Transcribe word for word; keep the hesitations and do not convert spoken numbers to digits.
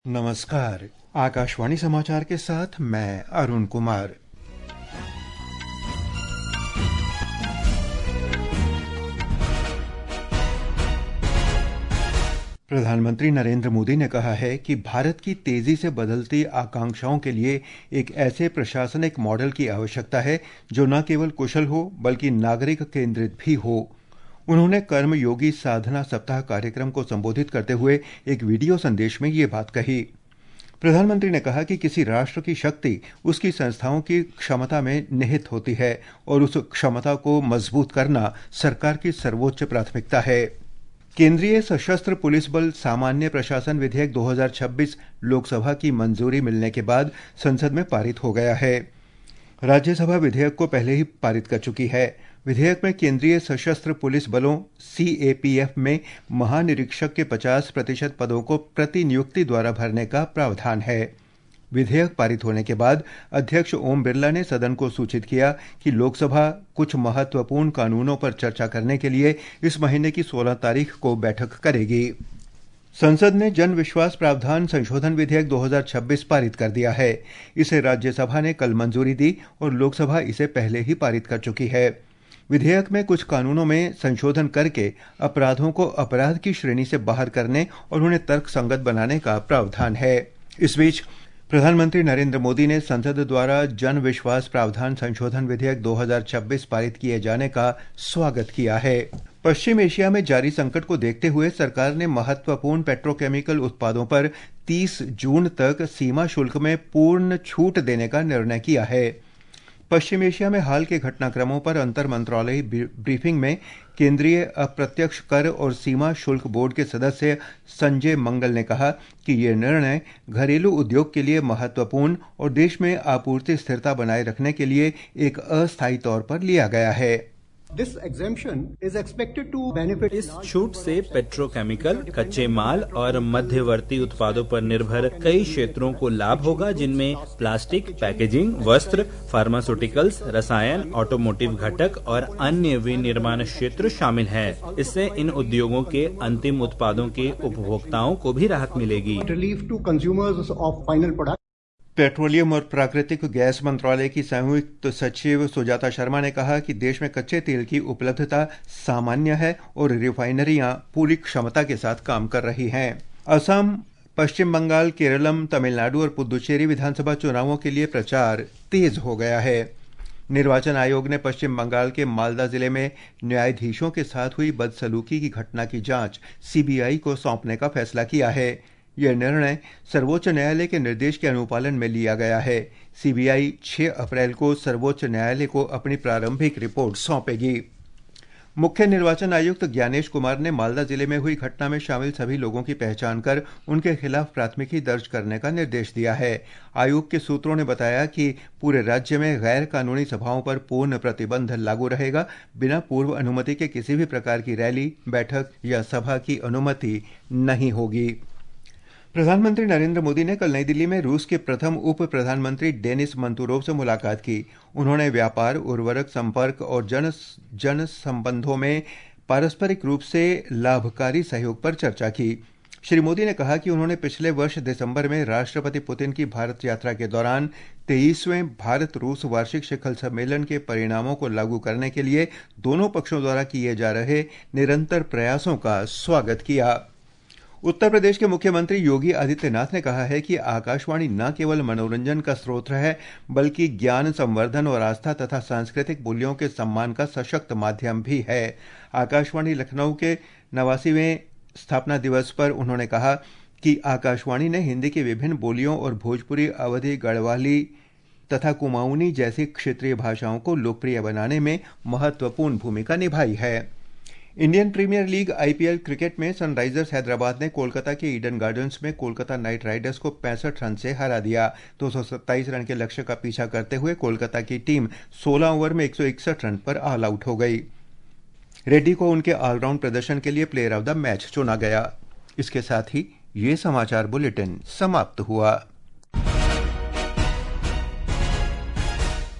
नमस्कार। आकाशवाणी समाचार के साथ मैं अरुण कुमार। प्रधानमंत्री नरेंद्र मोदी ने कहा है कि भारत की तेजी से बदलती आकांक्षाओं के लिए एक ऐसे प्रशासनिक मॉडल की आवश्यकता है जो न केवल कुशल हो बल्कि नागरिक केंद्रित भी हो। उन्होंने कर्मयोगी साधना सप्ताह कार्यक्रम को संबोधित करते हुए एक वीडियो संदेश में ये बात कही। प्रधानमंत्री ने कहा कि किसी राष्ट्र की शक्ति उसकी संस्थाओं की क्षमता में निहित होती है और उस क्षमता को मजबूत करना सरकार की सर्वोच्च प्राथमिकता है। केंद्रीय सशस्त्र पुलिस बल सामान्य प्रशासन विधेयक दो हज़ार छब्बीस लोकसभा की मंजूरी मिलने के बाद संसद में पारित हो गया है। राज्यसभा विधेयक को पहले ही पारित कर चुकी है। विधेयक में केंद्रीय सशस्त्र पुलिस बलों सीएपीएफ में महानिरीक्षक के पचास प्रतिशत पदों को प्रतिनियुक्ति द्वारा भरने का प्रावधान है। विधेयक पारित होने के बाद अध्यक्ष ओम बिरला ने सदन को सूचित किया कि लोकसभा कुछ महत्वपूर्ण कानूनों पर चर्चा करने के लिए इस महीने की सोलह तारीख को बैठक करेगी। संसद ने जन विश्वास प्रावधान संशोधन विधेयक दो हज़ार छब्बीस पारित कर दिया है। इसे राज्यसभा ने कल मंजूरी दी और लोकसभा इसे पहले ही पारित कर चुकी है। विधेयक में कुछ कानूनों में संशोधन करके अपराधों को अपराध की श्रेणी से बाहर करने और उन्हें तर्कसंगत बनाने का प्रावधान है। इस बीच प्रधानमंत्री नरेंद्र मोदी ने संसद द्वारा जन विश्वास प्रावधान संशोधन विधेयक दो हज़ार छब्बीस पारित किए जाने का स्वागत किया है। पश्चिम एशिया में जारी संकट को देखते हुए सरकार ने महत्वपूर्ण पेट्रोकेमिकल उत्पादों पर तीस जून तक सीमा शुल्क में पूर्ण छूट देने का निर्णय किया है। पश्चिम एशिया में हाल के घटनाक्रमों पर अंतर मंत्रालयी ब्रीफिंग में केंद्रीय अप्रत्यक्ष कर और सीमा शुल्क बोर्ड के सदस्य संजय मंगल ने कहा कि ये निर्णय घरेलू उद्योग के लिए महत्वपूर्ण और देश में आपूर्ति स्थिरता बनाए रखने के लिए एक अस्थायी तौर पर लिया गया है। This exemption is expected to benefit इस छूट से पेट्रोकेमिकल, कच्चे माल और मध्यवर्ती उत्पादों पर निर्भर कई क्षेत्रों को लाभ होगा, जिनमें प्लास्टिक, पैकेजिंग, वस्त्र, फार्मास्यूटिकल्स, रसायन, ऑटोमोटिव घटक और अन्य विनिर्माण क्षेत्र शामिल हैं। इससे इन उद्योगों के अंतिम उत्पादों के उपभोक्ताओं को भी राहत मिलेगी। relief to consumers of final products. Petroleum और प्राकृतिक गैस मंत्रालय की संयुक्त सचिव सुजाता शर्मा ने कहा कि देश में कच्चे तेल की उपलब्धता सामान्य है और रिफाइनरियां पूरी क्षमता के साथ काम कर रही हैं। असम, पश्चिम बंगाल, केरलम, तमिलनाडु और पुदुचेरी विधानसभा चुनावों के लिए प्रचार तेज हो गया है। निर्वाचन आयोग ने पश्चिम बंगाल के मालदा जिले में न्यायाधीशों के साथ हुई बदसलूकी की घटना की जांच सीबीआई को सौंपने का फैसला किया है। यह निर्णय सर्वोच्च न्यायालय के निर्देश के अनुपालन में लिया गया है। सीबीआई छह अप्रैल को सर्वोच्च न्यायालय को अपनी प्रारंभिक रिपोर्ट सौंपेगी। मुख्य निर्वाचन आयुक्त ज्ञानेश कुमार ने मालदा जिले में हुई घटना में शामिल सभी लोगों की पहचान कर उनके खिलाफ प्राथमिकी दर्ज करने का निर्देश दिया है। आयोग के सूत्रों ने बताया कि पूरे राज्य में गैर कानूनी सभाओं पर पूर्ण प्रतिबंध लागू रहेगा। बिना पूर्व अनुमति के किसी भी प्रकार की रैली, बैठक या सभा की अनुमति नहीं होगी। प्रधानमंत्री नरेंद्र मोदी ने कल नई दिल्ली में रूस के प्रथम उप प्रधानमंत्री डेनिस मंतुरोव से मुलाकात की। उन्होंने व्यापार, उर्वरक, संपर्क और जन जन संबंधों में पारस्परिक रूप से लाभकारी सहयोग पर चर्चा की। श्री मोदी ने कहा कि उन्होंने पिछले वर्ष दिसंबर में राष्ट्रपति पुतिन की भारत यात्रा के दौरान तेईसवें भारत रूस वार्षिक शिखर सम्मेलन के परिणामों को लागू करने के लिए दोनों पक्षों द्वारा किए जा रहे निरंतर प्रयासों का स्वागत किया। उत्तर प्रदेश के मुख्यमंत्री योगी आदित्यनाथ ने कहा है कि आकाशवाणी न केवल मनोरंजन का स्रोत है बल्कि ज्ञान संवर्धन और आस्था तथा सांस्कृतिक मूल्यों के सम्मान का सशक्त माध्यम भी है। आकाशवाणी लखनऊ के नवासीवें स्थापना दिवस पर उन्होंने कहा कि आकाशवाणी ने हिंदी की विभिन्न बोलियों और भोजपुरी, अवधी, गढ़वाली तथा कुमाऊनी जैसी क्षेत्रीय भाषाओं को लोकप्रिय बनाने में महत्वपूर्ण भूमिका निभाई है। Indian Premier League IPL cricket में सनराइजर्स हैदराबाद ने कोलकाता के ईडन गार्डन्स में कोलकाता नाइट राइडर्स को पैंसठ रन से हरा दिया। दो सौ सत्ताईस रन के लक्ष्य का पीछा करते हुए कोलकाता की टीम सोलह ओवर में एक सौ इकसठ रन पर ऑल आउट हो गई। रेड्डी को उनके ऑलराउंड प्रदर्शन के लिए प्लेयर ऑफ द मैच चुना गया। इसके साथ ही ये समाचार बुलेटिन समाप्त हुआ।